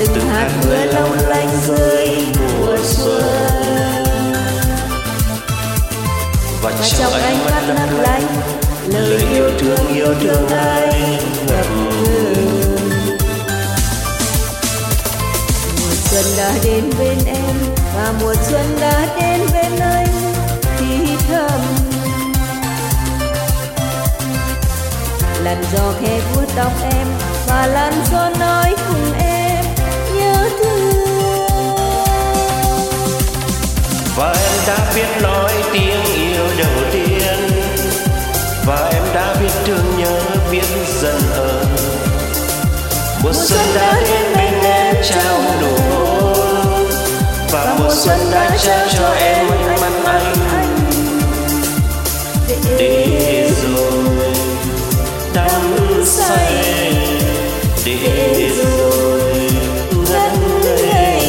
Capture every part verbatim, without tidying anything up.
từng hạt mưa long lanh rơi mùa xuân. Và trong ánh mắt lấp lánh lời yêu thương yêu thương ai ngập ngừng. Mùa xuân đã đến bên em và mùa xuân đã đến bên anh thì thầm. Làn gió khẽ vuốt tóc em và làn gió nói cùng em nhớ thương. Và em đã biết nói tiếng yêu đầu tiên, và em đã biết thương nhớ biết dần ở. Mùa xuân đã đến bên em trao nụ hôn, và mùa xuân đã trao cho em ánh mắt anh. Để rồi đắm say, để rồi ngất ngây.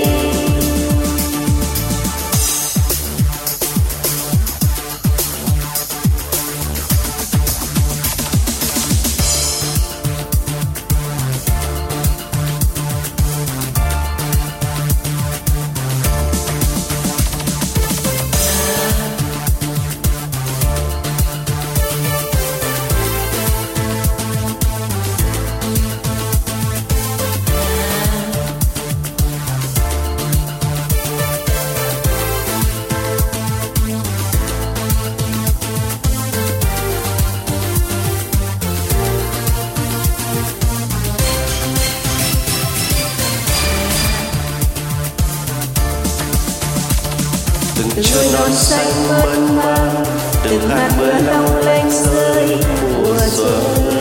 Từng chồi non xanh mơn man, từng hạt mưa long lanh rơi mùa xuân.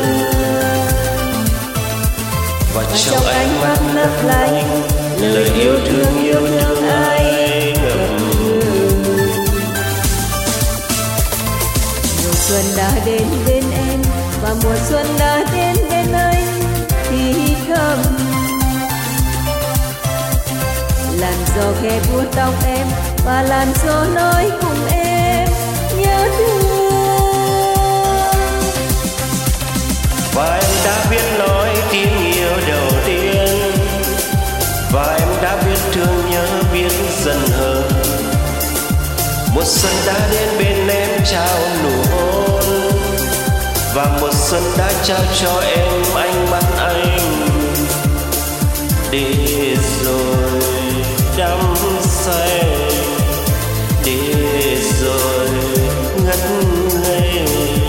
Và trong ánh mắt lấp lánh lời yêu thương yêu thương ai ngập ngừng. Mùa xuân đã đến bên em và mùa xuân đã đến bên anh thì thầm. Làn gió khẽ vuốt tóc em và làn gió nói cùng em nhớ thương. Và em đã biết nói tiếng yêu đầu tiên, và em đã biết thương nhớ biết dần hơn. Mùa xuân đã đến bên em trao nụ hôn, và mùa xuân đã trao cho em ánh mắt anh. Để rồi đắm say, để rồi ngất ngây.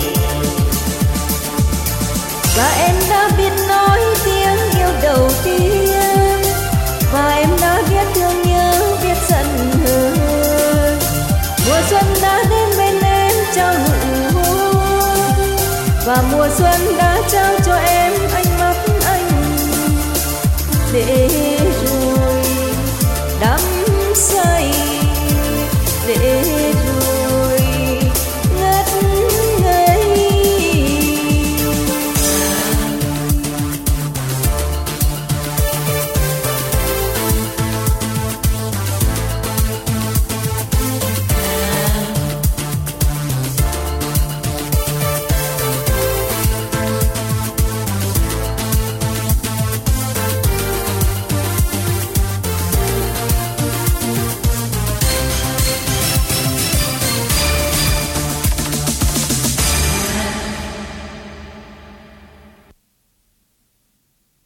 Và em đã biết nói tiếng yêu đầu tiên, và em đã biết thương nhớ biết giận hờn. Mùa xuân đã đến bên em trao nụ hôn, và mùa xuân đã trao cho em ánh mắt anh. Để